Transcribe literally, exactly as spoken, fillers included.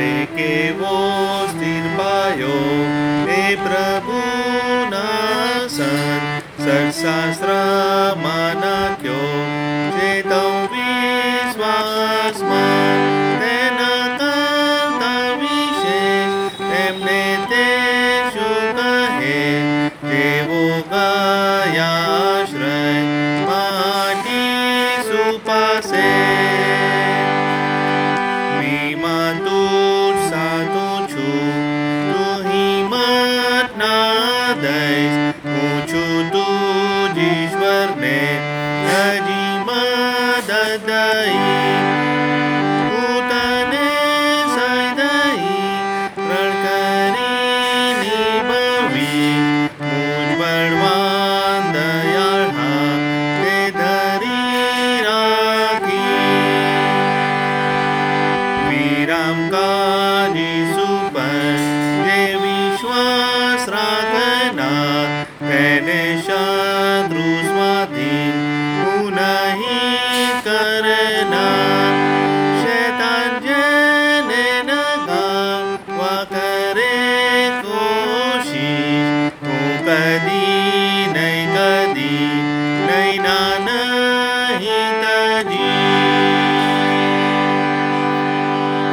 કેવો સ્થિર પાયો એ પ્રભુના સંત સત્શાસ્ત્રમાં નાખ્યો જે તવ વિશ્વાસમાં તેના કરતા વિશેષ તેમને તે શું કહે જેવો ગયા આશ્રય માટી સુપાસે मीमा तुझ साथू છું તું હિંમત ના દઈશ હું છું તુજ ઈશ્વરને હજી મદદ દઈ હું તને સદઈ પ્રણ કરી નિભાવીશ મુજ બળવાન દયાળ હા તે ધરી રાખી વિરામ કાજી